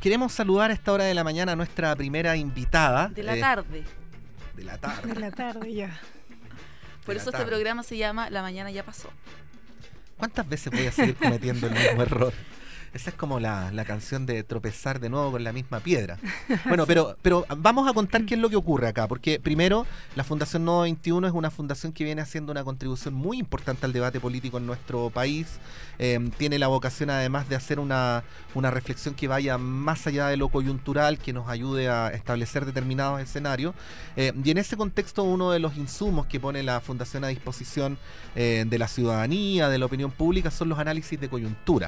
Queremos saludar a esta hora de la mañana a nuestra primera invitada. De la tarde. De la tarde. De la tarde ya. Por eso este programa se llama La Mañana Ya Pasó. ¿Cuántas veces voy a seguir cometiendo el mismo error? Esa es como la canción de tropezar de nuevo con la misma piedra. Bueno, pero vamos a contar qué es lo que ocurre acá, porque primero, la Fundación Nodo 21 es una fundación que viene haciendo una contribución muy importante al debate político en nuestro país. Tiene la vocación además de hacer una reflexión que vaya más allá de lo coyuntural, que nos ayude a establecer determinados escenarios. Y en ese contexto, uno de los insumos que pone la Fundación a disposición de la ciudadanía, de la opinión pública, son los análisis de coyuntura.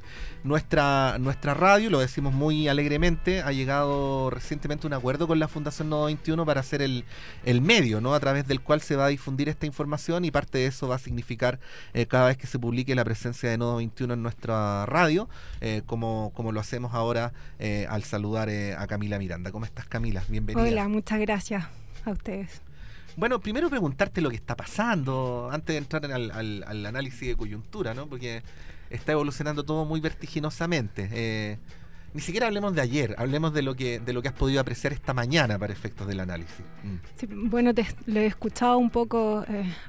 Nuestra radio, lo decimos muy alegremente, ha llegado recientemente a un acuerdo con la Fundación Nodo 21 para hacer el medio, ¿no?, a través del cual se va a difundir esta información, y parte de eso va a significar cada vez que se publique la presencia de Nodo 21 en nuestra radio, como lo hacemos ahora al saludar a Camila Miranda. ¿Cómo estás, Camila? Bienvenida. Hola, muchas gracias a ustedes. Bueno, primero preguntarte lo que está pasando antes de entrar al análisis de coyuntura, ¿no? Porque está evolucionando todo muy vertiginosamente. Ni siquiera hablemos de ayer, hablemos de lo que has podido apreciar esta mañana para efectos del análisis. Sí, bueno, lo he escuchado un poco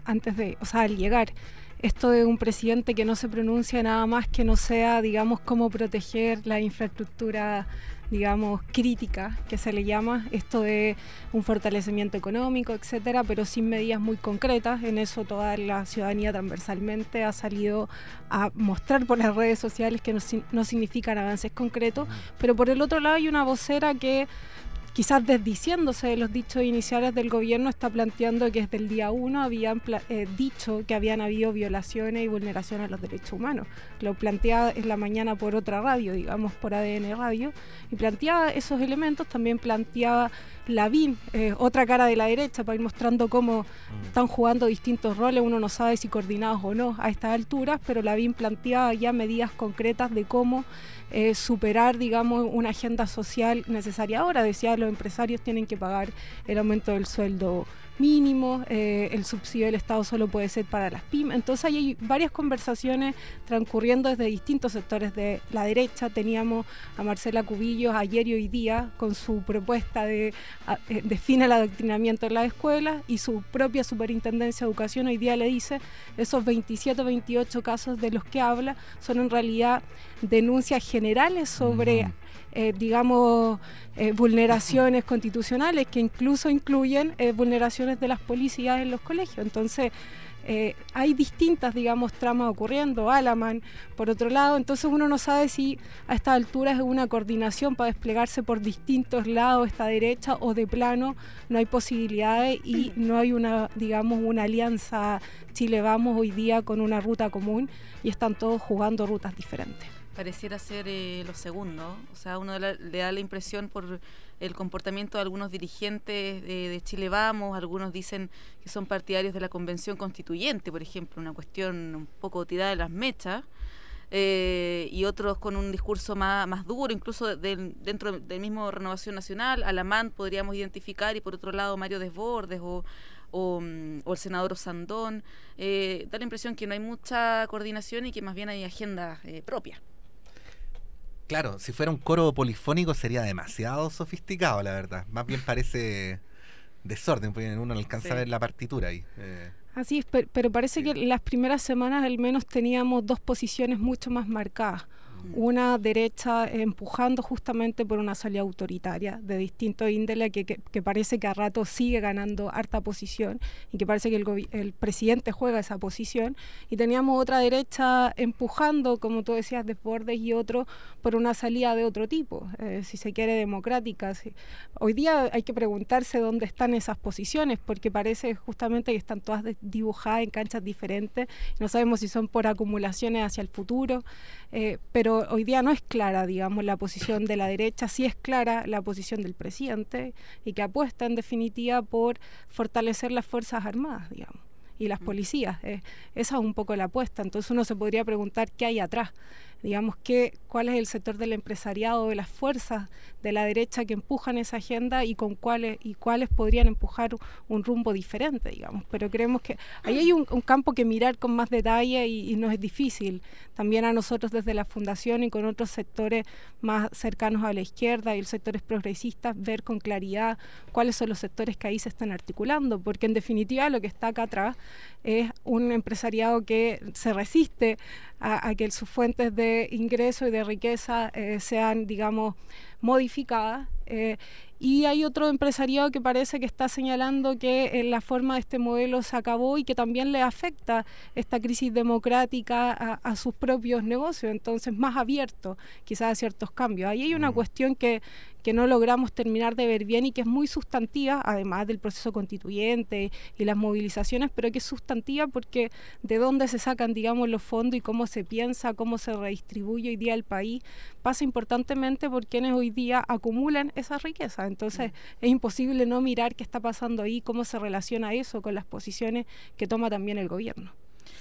al llegar. Esto de un presidente que no se pronuncia nada más que no sea, digamos, cómo proteger la infraestructura, digamos, crítica, que se le llama, esto de un fortalecimiento económico, etcétera, pero sin medidas muy concretas. En eso toda la ciudadanía transversalmente ha salido a mostrar por las redes sociales que no significan avances concretos, pero por el otro lado hay una vocera que, quizás desdiciéndose de los dichos iniciales del gobierno, está planteando que desde el día 1 habían dicho que habían habido violaciones y vulneraciones a los derechos humanos. Lo planteaba en la mañana por otra radio, digamos por ADN Radio, y planteaba esos elementos. También planteaba Lavín, otra cara de la derecha, para ir mostrando cómo están jugando distintos roles. Uno no sabe si coordinados o no a estas alturas, pero Lavín planteaba ya medidas concretas de cómo superar, digamos, una agenda social necesaria. Ahora decía, los empresarios tienen que pagar el aumento del sueldo mínimo, el subsidio del Estado solo puede ser para las pymes. Entonces hay varias conversaciones transcurriendo desde distintos sectores de la derecha. Teníamos a Marcela Cubillos ayer y hoy día con su propuesta de fin al adoctrinamiento en las escuelas, y su propia Superintendencia de Educación hoy día le dice esos 27 o 28 casos de los que habla son en realidad denuncias generales sobre vulneraciones constitucionales, que incluso incluyen vulneraciones de las policías en los colegios. Entonces hay distintas, digamos, tramas ocurriendo. Alaman, por otro lado. Entonces uno no sabe si a estas alturas es una coordinación para desplegarse por distintos lados esta derecha, o de plano no hay posibilidades y no hay una alianza Chile Vamos hoy día con una ruta común, y están todos jugando rutas diferentes. Pareciera ser lo segundo. O sea, uno le da la impresión por el comportamiento de algunos dirigentes de Chile Vamos. Algunos dicen que son partidarios de la Convención Constituyente, por ejemplo, una cuestión un poco tirada de las mechas, y otros con un discurso más duro, incluso dentro del mismo Renovación Nacional. Alamán podríamos identificar, y por otro lado Mario Desbordes o el senador Osandón. Da la impresión que no hay mucha coordinación y que más bien hay agenda propia. Claro, si fuera un coro polifónico sería demasiado sofisticado, la verdad. Más bien parece desorden, porque uno no alcanza a ver la partitura ahí. Así es, pero parece que las primeras semanas al menos teníamos dos posiciones mucho más marcadas. Una derecha empujando justamente por una salida autoritaria de distinto índole, que parece que a rato sigue ganando harta posición, y que parece que el presidente juega esa posición, y teníamos otra derecha empujando, como tú decías, Desbordes y otro, por una salida de otro tipo, si se quiere democrática. Hoy día hay que preguntarse dónde están esas posiciones, porque parece justamente que están todas dibujadas en canchas diferentes. No sabemos si son por acumulaciones hacia el futuro, pero hoy día no es clara, digamos, la posición de la derecha. Sí es clara la posición del presidente, y que apuesta en definitiva por fortalecer las Fuerzas Armadas, digamos, y las policías. Esa es un poco la apuesta. Entonces uno se podría preguntar qué hay atrás. digamos, cuál es el sector del empresariado, de las fuerzas de la derecha que empujan esa agenda y cuáles podrían empujar un rumbo diferente, digamos. Pero creemos que ahí hay un campo que mirar con más detalle y no es difícil. También a nosotros desde la Fundación y con otros sectores más cercanos a la izquierda y los sectores progresistas, ver con claridad cuáles son los sectores que ahí se están articulando, porque en definitiva lo que está acá atrás es un empresariado que se resiste a que sus fuentes de ingreso y de riqueza sean, digamos, modificadas. Y hay otro empresariado que parece que está señalando que la forma de este modelo se acabó y que también le afecta esta crisis democrática a sus propios negocios, entonces más abierto quizás a ciertos cambios. Ahí hay una cuestión que no logramos terminar de ver bien y que es muy sustantiva, además del proceso constituyente y las movilizaciones, pero que es sustantiva porque de dónde se sacan, digamos, los fondos y cómo se piensa, cómo se redistribuye hoy día el país, pasa importantemente por quienes hoy día acumulan esa riqueza. Entonces es imposible no mirar qué está pasando ahí, cómo se relaciona eso con las posiciones que toma también el gobierno.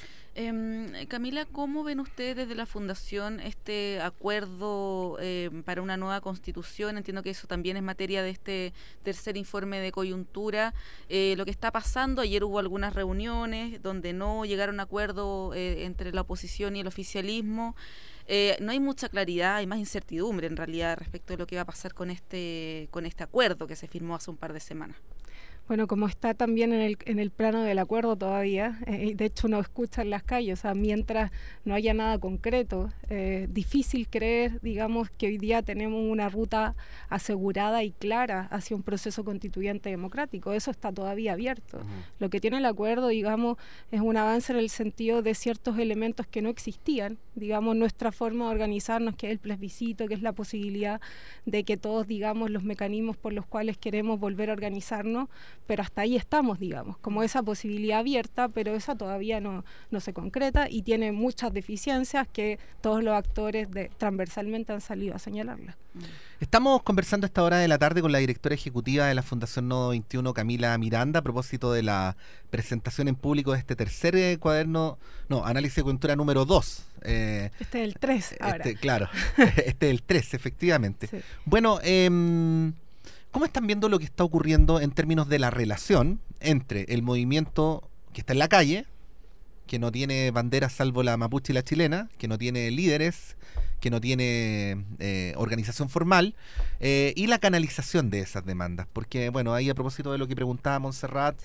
Camila, ¿cómo ven ustedes desde la Fundación este acuerdo para una nueva constitución? Entiendo que eso también es materia de este tercer informe de coyuntura. Lo que está pasando, ayer hubo algunas reuniones donde no llegaron a acuerdo entre la oposición y el oficialismo. No hay mucha claridad, hay más incertidumbre en realidad respecto de lo que va a pasar con este acuerdo que se firmó hace un par de semanas. Bueno, como está también en el plano del acuerdo todavía, de hecho uno escucha en las calles, o sea, mientras no haya nada concreto, difícil creer, digamos, que hoy día tenemos una ruta asegurada y clara hacia un proceso constituyente democrático. Eso está todavía abierto. Lo que tiene el acuerdo, digamos, es un avance en el sentido de ciertos elementos que no existían, digamos, nuestra forma de organizarnos, que es el plebiscito, que es la posibilidad de que todos, digamos, los mecanismos por los cuales queremos volver a organizarnos, pero hasta ahí estamos, digamos, como esa posibilidad abierta, pero esa todavía no se concreta y tiene muchas deficiencias que todos los actores transversalmente han salido a señalarlas. Estamos conversando a esta hora de la tarde con la directora ejecutiva de la Fundación Nodo 21, Camila Miranda, a propósito de la presentación en público de este tercer análisis de coyuntura número 2. Este es el 3 ahora. Claro, este es el 3, efectivamente. Sí. Bueno, ¿cómo están viendo lo que está ocurriendo en términos de la relación entre el movimiento que está en la calle, que no tiene banderas salvo la mapuche y la chilena, que no tiene líderes, que no tiene organización formal, y la canalización de esas demandas? Porque, bueno, ahí a propósito de lo que preguntaba Montserrat,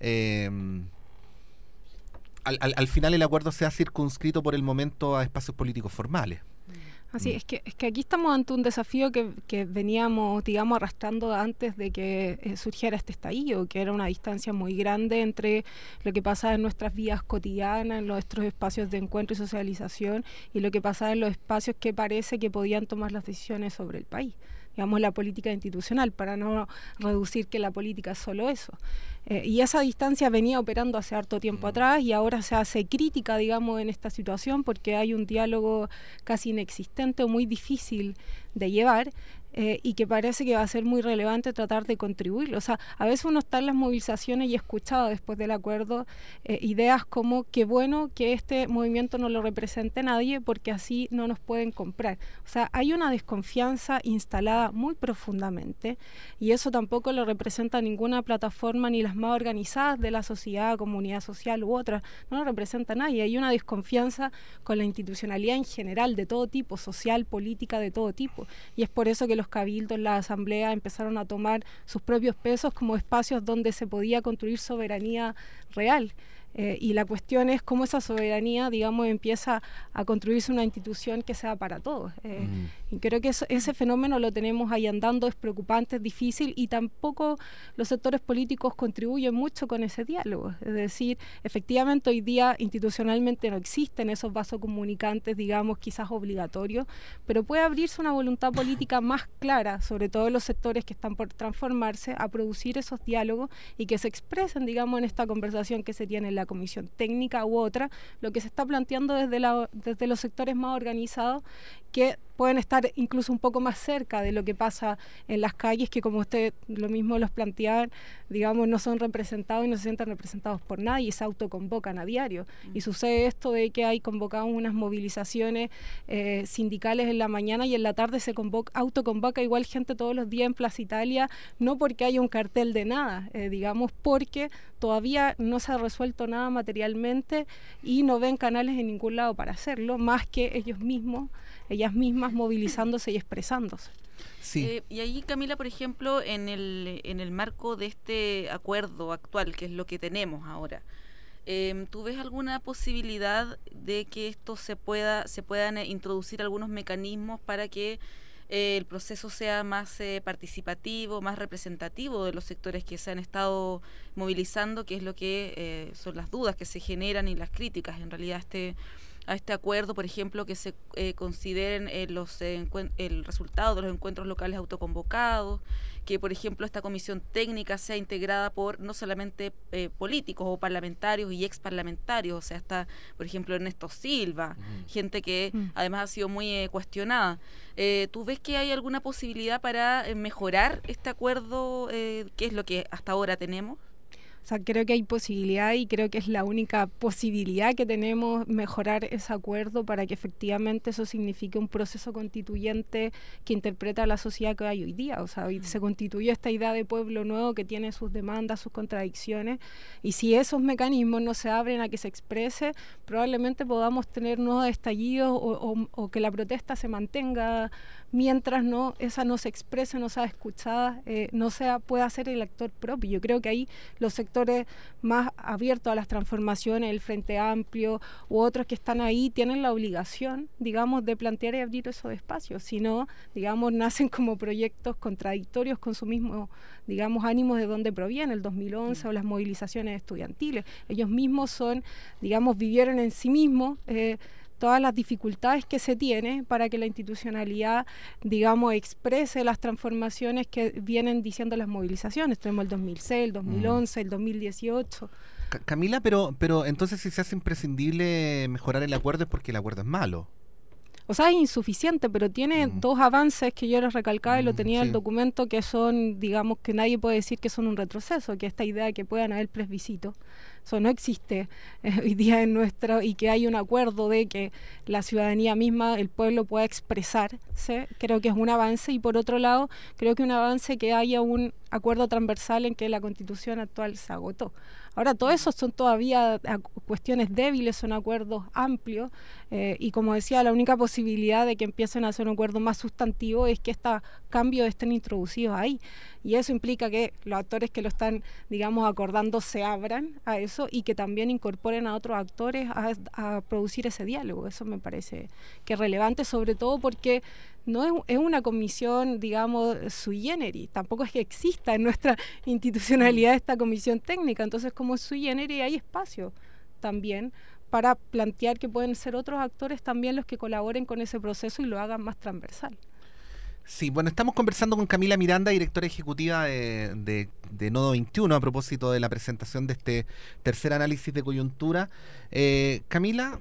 al final el acuerdo se ha circunscrito por el momento a espacios políticos formales. Así es que aquí estamos ante un desafío que veníamos, digamos, arrastrando antes de que surgiera este estallido, que era una distancia muy grande entre lo que pasaba en nuestras vidas cotidianas, en nuestros espacios de encuentro y socialización, y lo que pasaba en los espacios que parece que podían tomar las decisiones sobre el país. Digamos, la política institucional, para no reducir que la política es solo eso. Y esa distancia venía operando hace harto tiempo atrás y ahora se hace crítica, digamos, en esta situación porque hay un diálogo casi inexistente o muy difícil de llevar. Y que parece que va a ser muy relevante tratar de contribuirlo. O sea, a veces uno está en las movilizaciones y escuchado después del acuerdo ideas como qué bueno que este movimiento no lo represente nadie porque así no nos pueden comprar. O sea, hay una desconfianza instalada muy profundamente y eso tampoco lo representa ninguna plataforma ni las más organizadas de la sociedad, comunidad social u otra. No lo representa nadie. Hay una desconfianza con la institucionalidad en general de todo tipo, social, política, de todo tipo. Y es por eso que los cabildos, la asamblea empezaron a tomar sus propios pesos como espacios donde se podía construir soberanía real. Y la cuestión es cómo esa soberanía, digamos, empieza a construirse una institución que sea para todos. Y creo que ese fenómeno lo tenemos ahí andando, es preocupante, es difícil y tampoco los sectores políticos contribuyen mucho con ese diálogo. Es decir, efectivamente hoy día institucionalmente no existen esos vasos comunicantes, digamos, quizás obligatorios, pero puede abrirse una voluntad política más clara, sobre todo en los sectores que están por transformarse, a producir esos diálogos y que se expresen, digamos, en esta conversación que se tiene en la comisión técnica u otra, lo que se está planteando desde los sectores más organizados que pueden estar incluso un poco más cerca de lo que pasa en las calles, que como usted lo mismo los planteaban, digamos, no son representados y no se sienten representados por nadie, y se autoconvocan a diario. Y sucede esto de que hay convocados unas movilizaciones sindicales en la mañana y en la tarde se autoconvoca igual gente todos los días en Plaza Italia, no porque haya un cartel de nada, digamos, porque todavía no se ha resuelto nada materialmente y no ven canales en ningún lado para hacerlo, más que ellas mismas movilizándose y expresándose. Sí. Y ahí, Camila, por ejemplo, en el marco de este acuerdo actual, que es lo que tenemos ahora, ¿tú ves alguna posibilidad de que esto se puedan introducir algunos mecanismos para que el proceso sea más participativo, más representativo de los sectores que se han estado movilizando, que es lo que son las dudas que se generan y las críticas en realidad a este acuerdo, por ejemplo, que se consideren el resultado de los encuentros locales autoconvocados, que por ejemplo esta comisión técnica sea integrada por no solamente políticos o parlamentarios y exparlamentarios, o sea, está por ejemplo Ernesto Silva, gente que además ha sido muy cuestionada. ¿Tú ves que hay alguna posibilidad para mejorar este acuerdo, que es lo que hasta ahora tenemos? O sea, creo que hay posibilidad y creo que es la única posibilidad que tenemos, mejorar ese acuerdo para que efectivamente eso signifique un proceso constituyente que interpreta a la sociedad que hay hoy día. O sea, hoy se constituyó esta idea de pueblo nuevo que tiene sus demandas, sus contradicciones, y si esos mecanismos no se abren a que se exprese, probablemente podamos tener nuevos estallidos o que la protesta se mantenga mientras esa no se exprese, no sea escuchada, pueda ser el actor propio. Yo creo que ahí los sectores más abiertos a las transformaciones, el Frente Amplio u otros que están ahí, tienen la obligación, digamos, de plantear y abrir esos espacios. Si no, digamos, nacen como proyectos contradictorios con su mismo, digamos, ánimo de dónde proviene el 2011 o las movilizaciones estudiantiles. Ellos mismos vivieron en sí mismos todas las dificultades que se tiene para que la institucionalidad, digamos, exprese las transformaciones que vienen diciendo las movilizaciones. Tenemos el 2006, el 2011, el 2018. Camila, pero entonces si se hace imprescindible mejorar el acuerdo es porque el acuerdo es malo. O sea, es insuficiente, pero tiene dos avances que yo les recalcaba y lo tenía en el documento, que son, digamos, que nadie puede decir que son un retroceso, que esta idea de que puedan haber plebiscitos, eso no existe hoy día en y que hay un acuerdo de que la ciudadanía misma, el pueblo pueda expresarse, creo que es un avance, y por otro lado, creo que un avance que haya un acuerdo transversal en que la Constitución actual se agotó. Ahora, todo eso son todavía cuestiones débiles, son acuerdos amplios, y como decía, la única posibilidad de que empiecen a hacer un acuerdo más sustantivo es que estos cambios estén introducidos ahí, y eso implica que los actores que lo están, digamos, acordando se abran a eso y que también incorporen a otros actores a producir ese diálogo. Eso me parece que es relevante, sobre todo porque no es una comisión, digamos, sui generis, tampoco es que exista en nuestra institucionalidad esta comisión técnica, entonces como es sui generis hay espacio también para plantear que pueden ser otros actores también los que colaboren con ese proceso y lo hagan más transversal. Sí, bueno, estamos conversando con Camila Miranda, directora ejecutiva de Nodo 21, a propósito de la presentación de este tercer análisis de coyuntura. Camila,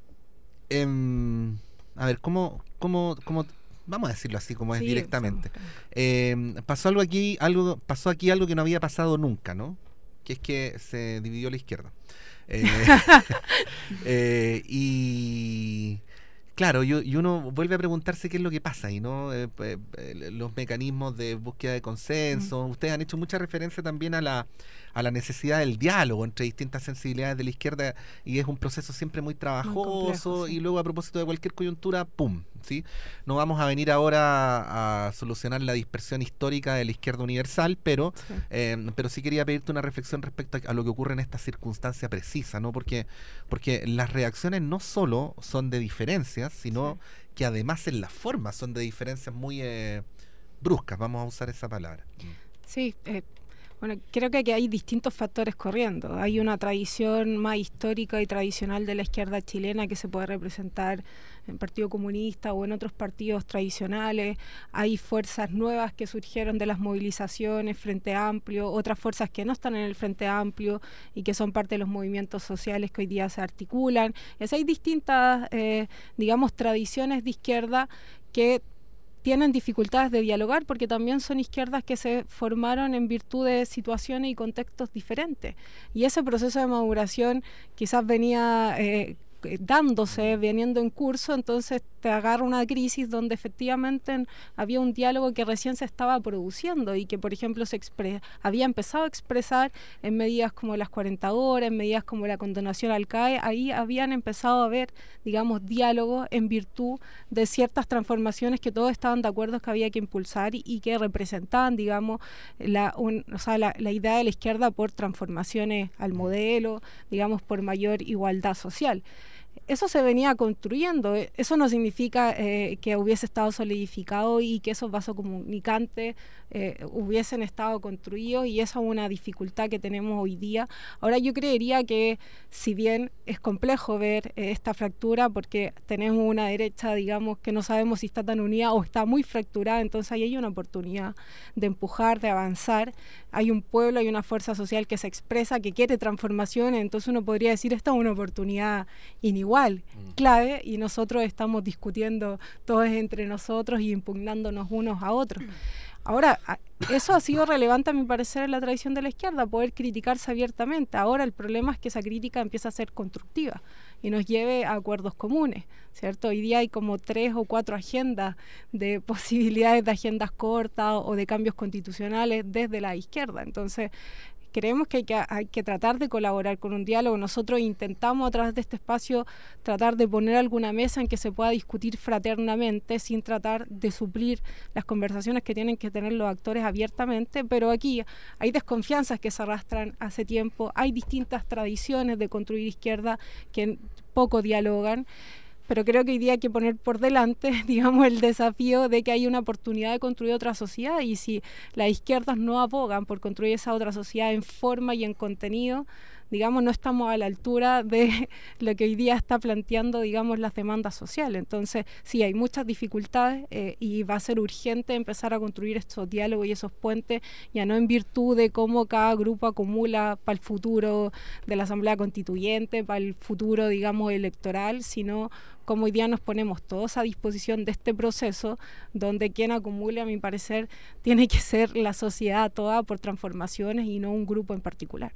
a ver, ¿cómo vamos a decirlo así como es directamente? Pasó aquí algo que no había pasado nunca, ¿no? Que es que se dividió la izquierda. Y claro, y uno vuelve a preguntarse qué es lo que pasa ahí, ¿no? Los mecanismos de búsqueda de consenso. Ustedes han hecho mucha referencia también a la necesidad del diálogo entre distintas sensibilidades de la izquierda, y es un proceso siempre muy trabajoso, muy complejo, sí. Y luego, a propósito de cualquier coyuntura, ¡pum! ¿Sí? No vamos a venir ahora a solucionar la dispersión histórica de la izquierda universal, pero sí quería pedirte una reflexión respecto a lo que ocurre en esta circunstancia precisa, ¿no? Porque las reacciones no solo son de diferencias, sino que además en la forma son de diferencias muy bruscas, vamos a usar esa palabra. Sí, Bueno, creo que aquí hay distintos factores corriendo. Hay una tradición más histórica y tradicional de la izquierda chilena que se puede representar en el Partido Comunista o en otros partidos tradicionales. Hay fuerzas nuevas que surgieron de las movilizaciones, Frente Amplio, otras fuerzas que no están en el Frente Amplio y que son parte de los movimientos sociales que hoy día se articulan. Hay distintas, digamos, tradiciones de izquierda que tienen dificultades de dialogar porque también son izquierdas que se formaron en virtud de situaciones y contextos diferentes. Y ese proceso de maduración quizás venía veniendo en curso, entonces te agarra una crisis donde efectivamente había un diálogo que recién se estaba produciendo y que, por ejemplo, había empezado a expresar en medidas como las 40 horas, en medidas como la condonación al CAE. Ahí habían empezado a haber, digamos, diálogos en virtud de ciertas transformaciones que todos estaban de acuerdo que había que impulsar y que representaban, digamos, la idea de la izquierda por transformaciones al modelo, digamos, por mayor igualdad social. Eso se venía construyendo. Eso no significa que hubiese estado solidificado y que esos vasos comunicantes hubiesen estado construidos, y esa es una dificultad que tenemos hoy día. Ahora, yo creería que si bien es complejo ver esta fractura porque tenemos una derecha, digamos, que no sabemos si está tan unida o está muy fracturada, entonces ahí hay una oportunidad de empujar, de avanzar. Hay un pueblo, hay una fuerza social que se expresa, que quiere transformaciones, entonces uno podría decir esta es una oportunidad inigual, clave, y nosotros estamos discutiendo todos entre nosotros y impugnándonos unos a otros. Ahora, eso ha sido relevante a mi parecer en la tradición de la izquierda, poder criticarse abiertamente. Ahora el problema es que esa crítica empieza a ser constructiva y nos lleve a acuerdos comunes, ¿cierto? Hoy día hay como 3 o 4 agendas de posibilidades de agendas cortas o de cambios constitucionales desde la izquierda. Entonces, creemos que hay que tratar de colaborar con un diálogo. Nosotros intentamos a través de este espacio tratar de poner alguna mesa en que se pueda discutir fraternamente sin tratar de suplir las conversaciones que tienen que tener los actores abiertamente, pero aquí hay desconfianzas que se arrastran hace tiempo, hay distintas tradiciones de construir izquierda que poco dialogan. Pero creo que hoy día hay que poner por delante, digamos, el desafío de que hay una oportunidad de construir otra sociedad, y si las izquierdas no abogan por construir esa otra sociedad en forma y en contenido, digamos, no estamos a la altura de lo que hoy día está planteando, digamos, las demandas sociales. Entonces, sí, hay muchas dificultades y va a ser urgente empezar a construir estos diálogos y esos puentes, ya no en virtud de cómo cada grupo acumula para el futuro de la Asamblea Constituyente, para el futuro, digamos, electoral, sino como hoy día nos ponemos todos a disposición de este proceso, donde quien acumule, a mi parecer, tiene que ser la sociedad toda por transformaciones y no un grupo en particular.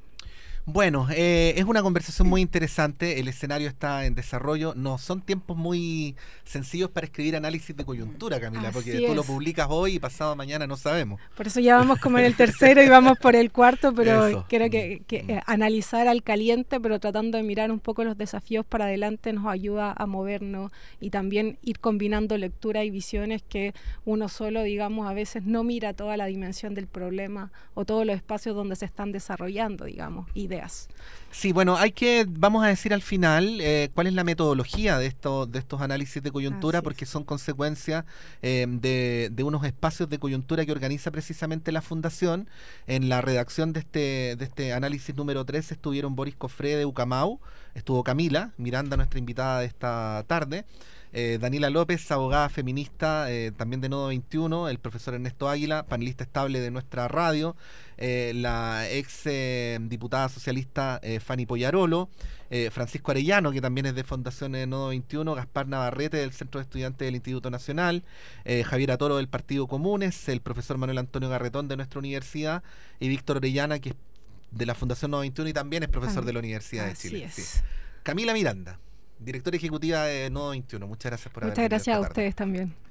Bueno, es una conversación muy interesante, el escenario está en desarrollo, no son tiempos muy sencillos para escribir análisis de coyuntura, Camila, porque tú lo publicas hoy y pasado mañana no sabemos. Por eso ya vamos como en el tercero y vamos por el cuarto, pero creo que analizar al caliente, pero tratando de mirar un poco los desafíos para adelante, nos ayuda a movernos y también ir combinando lectura y visiones que uno solo, digamos, a veces no mira toda la dimensión del problema o todos los espacios donde se están desarrollando, digamos, ideas. Sí, bueno, vamos a decir al final cuál es la metodología de estos análisis de coyuntura, porque son consecuencias de unos espacios de coyuntura que organiza precisamente la Fundación. En la redacción de este análisis número 3 estuvieron Boris Cofré de Ucamau, estuvo Camila Miranda, nuestra invitada de esta tarde, Daniela López, abogada feminista, también de Nodo 21, el profesor Ernesto Águila, panelista estable de nuestra radio, la ex diputada socialista Fanny Poyarolo, Francisco Arellano, que también es de Fundación Nodo 21, Gaspar Navarrete del Centro de Estudiantes del Instituto Nacional, Javier Atoro del Partido Comunes, el profesor Manuel Antonio Garretón de nuestra universidad y Víctor Orellana, que es de la Fundación Nodo 21 y también es profesor de la Universidad de Chile. Sí. Camila Miranda, directora ejecutiva de Nodo 21. Muchas gracias por haber venido. Muchas gracias a ustedes también.